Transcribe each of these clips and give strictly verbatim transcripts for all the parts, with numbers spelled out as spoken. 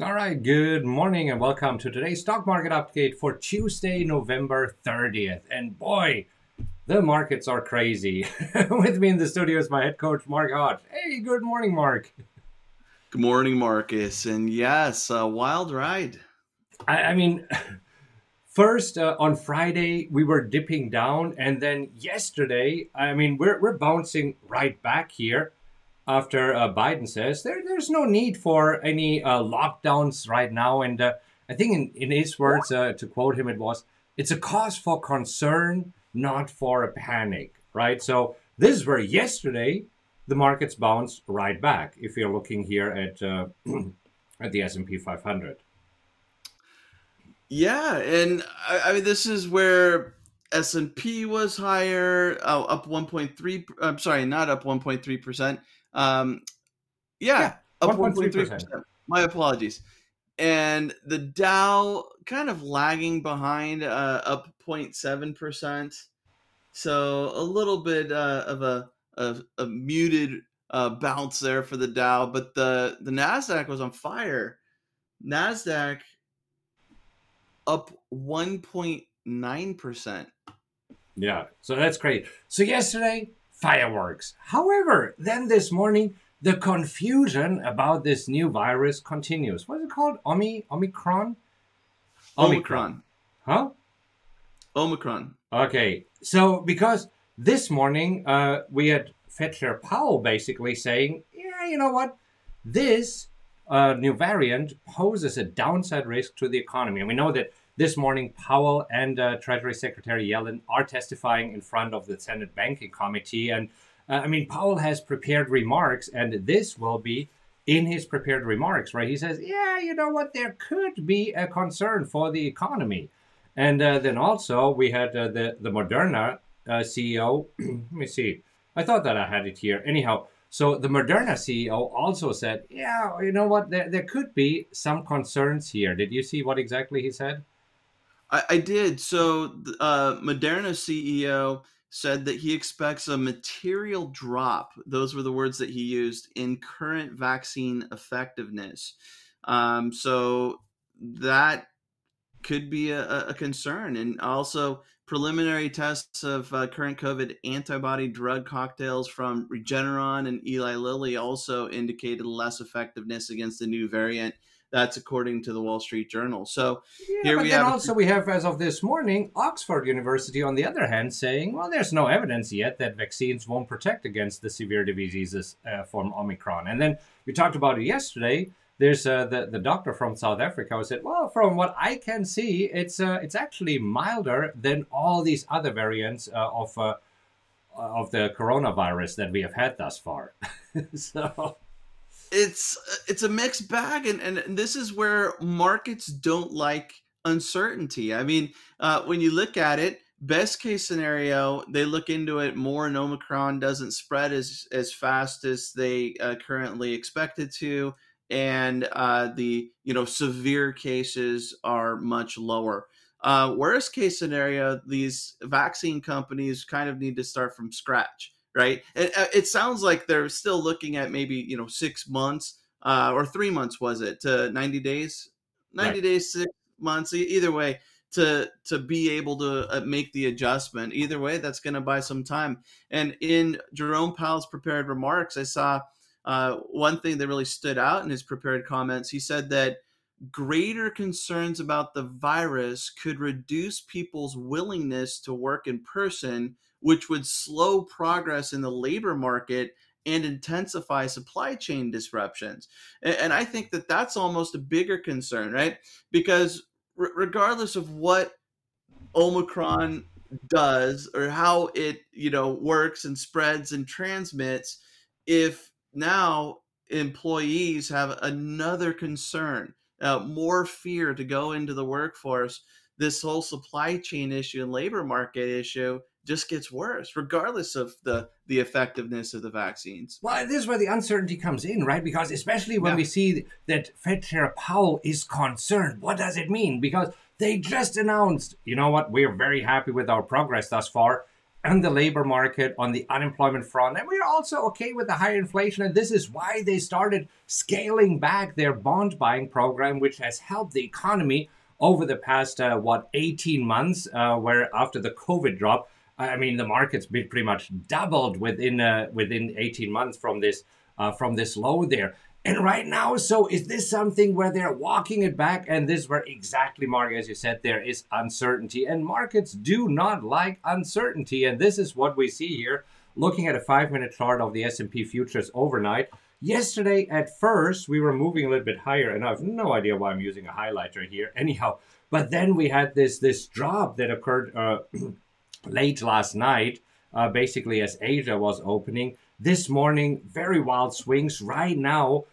All right, good morning and welcome to today's stock market update for Tuesday, November thirtieth. And boy, the markets are crazy. With me in the studio is my head coach, Mark Hodge. Hey, good morning, Mark. Good morning, Marcus. And yes, a wild ride. I, I mean, first uh, on Friday, we were dipping down. And then yesterday, I mean, we're, we're bouncing right back here after uh, Biden says there, there's no need for any uh, lockdowns right now. And uh, I think, in, in his words, uh, to quote him, it was, it's a cause for concern, not for a panic, right? So this is where yesterday the markets bounced right back. If you're looking here at uh, at the S and P five hundred. Yeah, and I, I mean this is where S and P was higher, oh, up one point three. I'm sorry, not up one point three percent. Um, Yeah, yeah, up one point three one point three percent. percent. My apologies. And the Dow kind of lagging behind, uh, up zero point seven percent. So a little bit uh, of a, a, a muted uh, bounce there for the Dow, but the the Nasdaq was on fire. Nasdaq up one point nine percent. Yeah, so that's great. So yesterday, fireworks. However, then this morning, the confusion about this new virus continues. What is it called? Omi, Omicron? Omicron. Omicron. Huh? Omicron. Okay. So because this morning uh, we had Fed Chair Powell basically saying, yeah, you know what? This uh, new variant poses a downside risk to the economy. And we know that this morning Powell and uh, Treasury Secretary Yellen are testifying in front of the Senate Banking Committee. And uh, I mean, Powell has prepared remarks, and this will be in his prepared remarks, right? He says, yeah, you know what? There could be a concern for the economy. And uh, then also we had uh, the the Moderna uh, C E O. Let me see. I thought that I had it here. Anyhow, so the Moderna C E O also said, "Yeah, you know what? There there could be some concerns here." Did you see what exactly he said? I, I did. So uh, Moderna C E O said that he expects a material drop. Those were the words that he used in current vaccine effectiveness. Um, so that could be a, a concern. And also, preliminary tests of uh, current COVID antibody drug cocktails from Regeneron and Eli Lilly also indicated less effectiveness against the new variant. That's according to the Wall Street Journal. So Yeah, here but we then have a also we have, as of this morning, Oxford University, on the other hand, saying, well, there's no evidence yet that vaccines won't protect against the severe diseases uh, from Omicron. And then we talked about it yesterday. There's uh, the the doctor from South Africa who said, well, from what I can see, it's uh, it's actually milder than all these other variants uh, of uh, of the coronavirus that we have had thus far. So it's it's a mixed bag, and, and this is where markets don't like uncertainty. I mean, uh, when you look at it, best case scenario, they look into it more, and Omicron doesn't spread as as fast as they uh, currently expected to, and uh, the you know severe cases are much lower. Uh, worst case scenario, these vaccine companies kind of need to start from scratch, right? It, it sounds like they're still looking at maybe you know six months uh, or three months, was it, to ninety days, ninety right. days, six months, e- either way, to to be able to uh, make the adjustment. Either way, that's going to buy some time. And in Jerome Powell's prepared remarks, I saw uh, one thing that really stood out in his prepared comments. He said that greater concerns about the virus could reduce people's willingness to work in person, which would slow progress in the labor market and intensify supply chain disruptions. And, and I think that that's almost a bigger concern, right? Because r- regardless of what Omicron does or how it, you know, works and spreads and transmits, if now employees have another concern, uh, more fear to go into the workforce, this whole supply chain issue and labor market issue just gets worse, regardless of the the effectiveness of the vaccines. Well, this is where the uncertainty comes in, right? Because especially when Yeah. we see that Fed Chair Powell is concerned, what does it mean? Because they just announced, you know what, we're very happy with our progress thus far. on the labor market, on the unemployment front. And we're also okay with the higher inflation. And this is why they started scaling back their bond buying program, which has helped the economy over the past, uh, what, eighteen months, uh, where after the COVID drop, I mean, the market's been pretty much doubled within uh, within eighteen months from this uh, from this low there. And right now, so is this something where they're walking it back? And this is where exactly, Mark, as you said, there is uncertainty. And markets do not like uncertainty. And this is what we see here, looking at a five-minute chart of the S and P futures overnight. Yesterday, at first, we were moving a little bit higher. And I have no idea why I'm using a highlighter here. Anyhow, but then we had this, this drop that occurred uh, late last night, uh, basically as Asia was opening. This morning, very wild swings. Right now,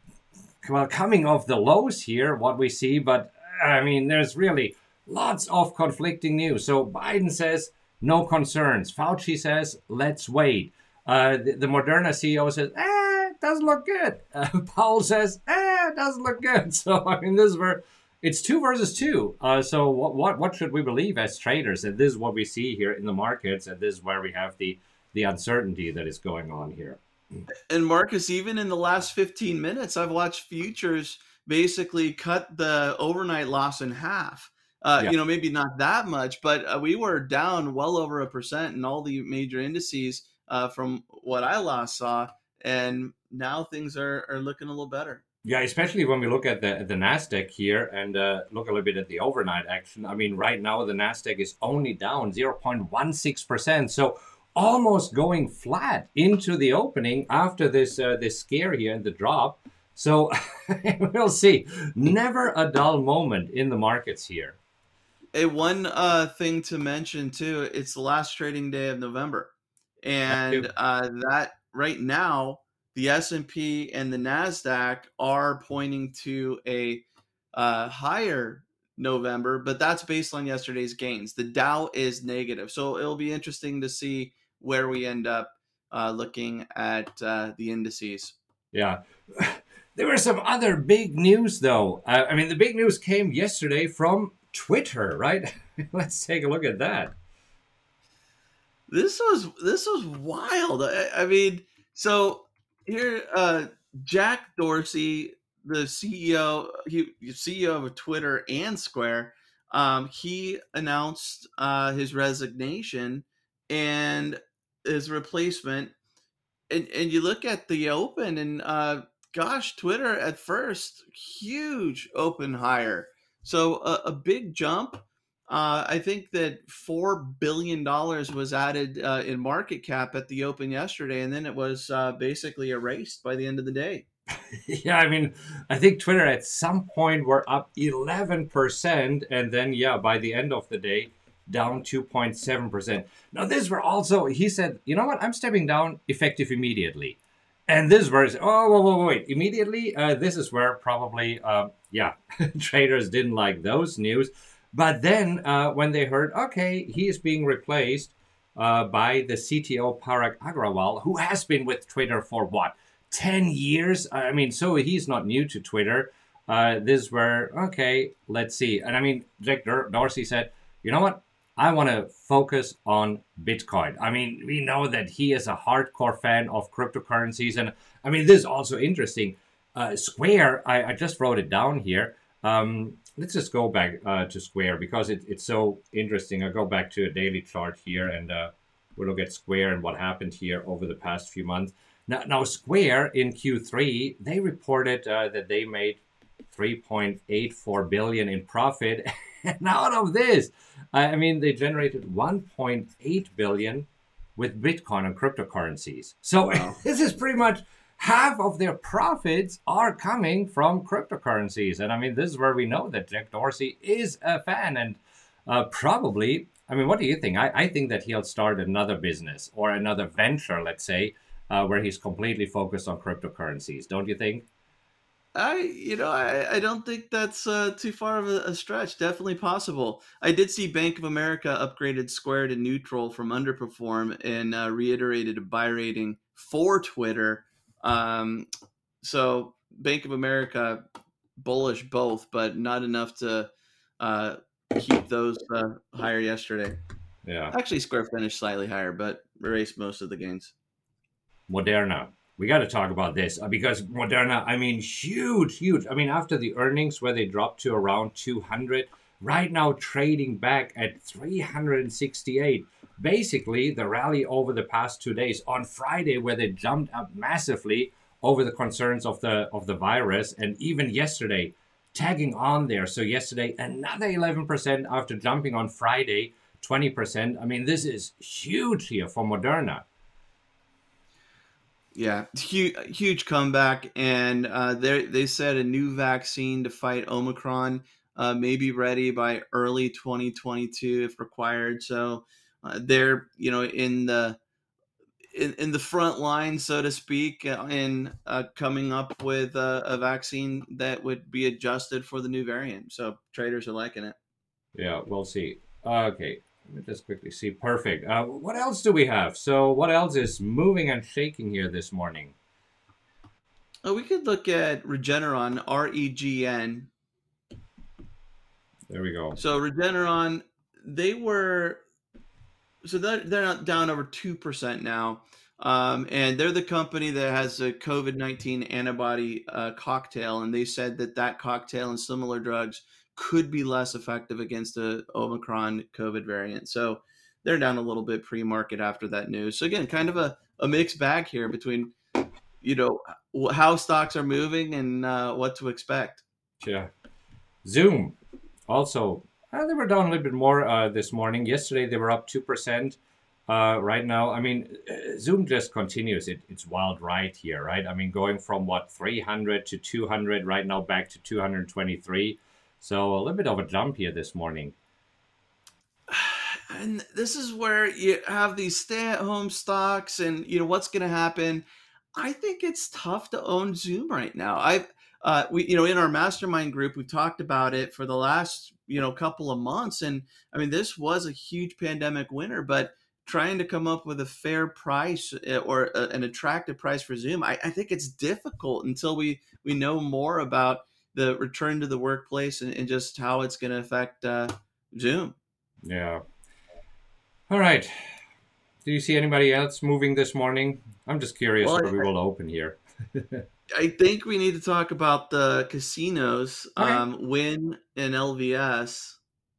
well, coming off the lows here, what we see, but I mean, there's really lots of conflicting news. So Biden says, no concerns. Fauci says, let's wait. Uh, the, the Moderna C E O says, eh, it doesn't look good. Uh, Powell says, eh, it doesn't look good. So, I mean, this is where it's two versus two. Uh, so what, what what should we believe as traders? And this is what we see here in the markets. And this is where we have the, the uncertainty that is going on here. And Marcus, even in the last fifteen minutes, I've watched futures basically cut the overnight loss in half. Uh, yeah. You know, maybe not that much, but uh, we were down well over a percent in all the major indices uh, from what I last saw. And now things are, are looking a little better. Yeah, especially when we look at the the NASDAQ here and uh, look a little bit at the overnight action. I mean, right now the NASDAQ is only down zero point one six percent. So almost going flat into the opening after this uh, this scare here and the drop. So we'll see. Never a dull moment in the markets here. Hey, one uh, thing to mention too, it's the last trading day of November. And uh, that right now, the S and P and the NASDAQ are pointing to a uh, higher November, but that's based on yesterday's gains. The Dow is negative. So it'll be interesting to see where we end up uh, looking at uh, the indices. Yeah. There were some other big news, though. Uh, I mean, the big news came yesterday from Twitter, right? Let's take a look at that. This was this was wild. I, I mean, so here, uh, Jack Dorsey, the C E O, he C E O of Twitter and Square, um, he announced uh, his resignation and his replacement. And and you look at the open, and uh, gosh, Twitter at first, huge open hire, so a, a big jump. Uh, I think that four billion dollars was added uh, in market cap at the open yesterday, and then it was uh, basically erased by the end of the day. Yeah, I mean, I think Twitter at some point were up eleven percent, and then, yeah, by the end of the day, down two point seven percent. Now, this were also, he said, you know what, I'm stepping down effective immediately. And this was, oh, wait, wait, wait, immediately? Uh, this is where probably, uh, yeah, traders didn't like those news. But then uh, when they heard, okay, he is being replaced uh, by the C T O, Parag Agrawal, who has been with Twitter for what, ten years? I mean, so he's not new to Twitter. Uh, this were, okay, let's see. And I mean, Jack Dorsey said, you know what? I want to focus on Bitcoin. I mean, we know that he is a hardcore fan of cryptocurrencies. And I mean, this is also interesting. Uh, Square, I, I just wrote it down here. Um, let's just go back uh, to Square because it, it's so interesting. I'll go back to a daily chart here and uh, we'll look at Square and what happened here over the past few months. Now, now Square in Q three, they reported uh, that they made three point eight four billion dollars in profit. And out of this, I mean, they generated one point eight billion dollars with Bitcoin and cryptocurrencies. So wow. This is pretty much half of their profits are coming from cryptocurrencies. And I mean, this is where we know that Jack Dorsey is a fan and uh, probably, I mean, what do you think? I, I think that he'll start another business or another venture, let's say, uh, where he's completely focused on cryptocurrencies. Don't you think? I, you know, I, I don't think that's uh, too far of a, a stretch. Definitely possible. I did see Bank of America upgraded Square to neutral from underperform and uh, reiterated a buy rating for Twitter. Um, so Bank of America bullish both, but not enough to uh, keep those uh, higher yesterday. Yeah. Actually, Square finished slightly higher, but erased most of the gains. Moderna. We got to talk about this uh, because Moderna, I mean, huge, huge. I mean, after the earnings where they dropped to around two hundred, right now trading back at three hundred sixty-eight. Basically, the rally over the past two days on Friday, where they jumped up massively over the concerns of the of the virus, and even yesterday, tagging on there. So yesterday, another eleven percent after jumping on Friday, twenty percent. I mean, this is huge here for Moderna. Yeah, huge, huge comeback, and uh, they they said a new vaccine to fight Omicron uh, may be ready by early twenty twenty-two if required. So uh, they're you know in the in, in the front line, so to speak, uh, in uh, coming up with a, a vaccine that would be adjusted for the new variant. So traders are liking it. Yeah, we'll see. Okay, let me just quickly see. Perfect. Uh, what else do we have? So, what else is moving and shaking here this morning? Oh, we could look at Regeneron, R E G N. There we go. So Regeneron, they were so they're, they're not down over two percent now. Um, and they're the company that has a COVID nineteen antibody uh, cocktail. And they said that that cocktail and similar drugs could be less effective against the Omicron COVID variant. So they're down a little bit pre-market after that news. So again, kind of a, a mixed bag here between, you know, how stocks are moving and uh, what to expect. Yeah. Zoom also, uh, they were down a little bit more uh, this morning. Yesterday, they were up two percent. Uh, right now, I mean, uh, Zoom just continues. It, it's wild ride here, right? I mean, going from what, three hundred to two hundred, right now back to two hundred twenty-three. So a little bit of a jump here this morning. And this is where you have these stay-at-home stocks, and you know what's going to happen. I think it's tough to own Zoom right now. I've uh, we you know in our mastermind group we've talked about it for the last you know couple of months, and I mean this was a huge pandemic winner, but trying to come up with a fair price or a, an attractive price for Zoom, I, I think it's difficult until we we know more about the return to the workplace and, and just how it's going to affect uh, Zoom. Yeah. All right. Do you see anybody else moving this morning? I'm just curious Well, where we I, will open here. I think we need to talk about the casinos, Okay. um, Wynn and L V S.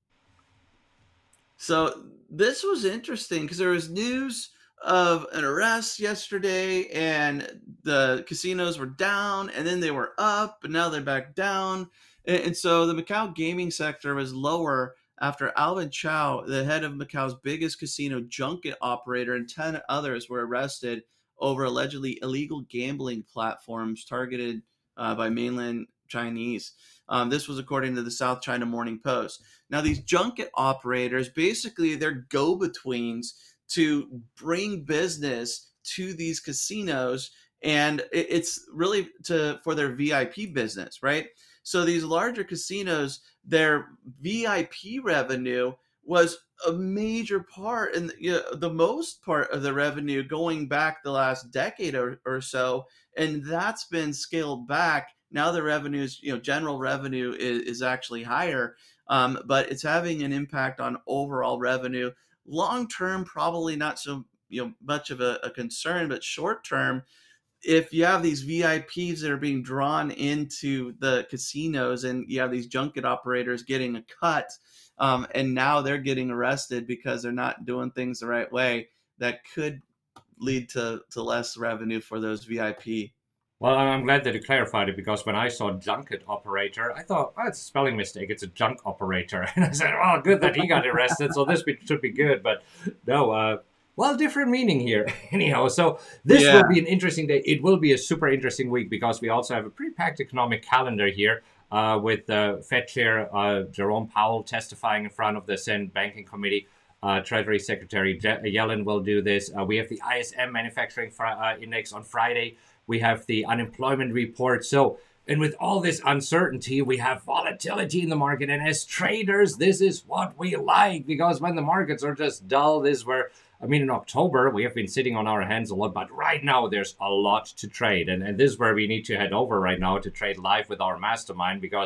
So this was interesting because there was news of an arrest yesterday, and the casinos were down, and then they were up, and now they're back down. And, and so the Macau gaming sector was lower after Alvin Chow, the head of Macau's biggest casino junket operator, and ten others were arrested over allegedly illegal gambling platforms targeted uh, by mainland Chinese. Um, this was according to the South China Morning Post. Now, these junket operators, basically, they're go-betweens to bring business to these casinos, and it's really to for their V I P business, right? So these larger casinos, their V I P revenue was a major part, and you know, the most part of the revenue going back the last decade or, or so, and that's been scaled back. Now the revenues, you know, general revenue is, is actually higher, um, but it's having an impact on overall revenue. Long term, probably not so you know much of a, a concern, but short term, if you have these V I Ps that are being drawn into the casinos, and you have these junket operators getting a cut, um, and now they're getting arrested because they're not doing things the right way, that could lead to, to less revenue for those V I P. Well, I'm glad that you clarified it because when I saw junket operator, I thought, oh, it's a spelling mistake. It's a junk operator. And I said, oh, good that he got arrested. So this be, should be good. But no, uh, well, different meaning here. Anyhow, so this Yeah. will be an interesting day. It will be a super interesting week because we also have a pretty packed economic calendar here uh, with uh, Fed Chair uh, Jerome Powell testifying in front of the Senate Banking Committee. Uh, Treasury Secretary Je- Yellen will do this. Uh, we have the I S M Manufacturing fr- uh, Index on Friday. We have the unemployment report. So, and with all this uncertainty, we have volatility in the market. And as traders, this is what we like because when the markets are just dull, this is where, I mean, in October, we have been sitting on our hands a lot, but right now there's a lot to trade. And, and this is where we need to head over right now to trade live with our mastermind because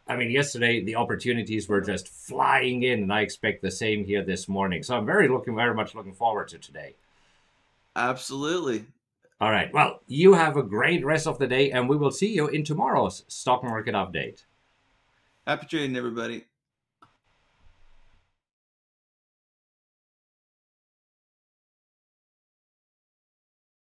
I mean, yesterday the opportunities were just flying in, and I expect the same here this morning. So I'm very looking, very much looking forward to today. Absolutely. All right. Well, you have a great rest of the day, and we will see you in tomorrow's stock market update. Happy trading, everybody.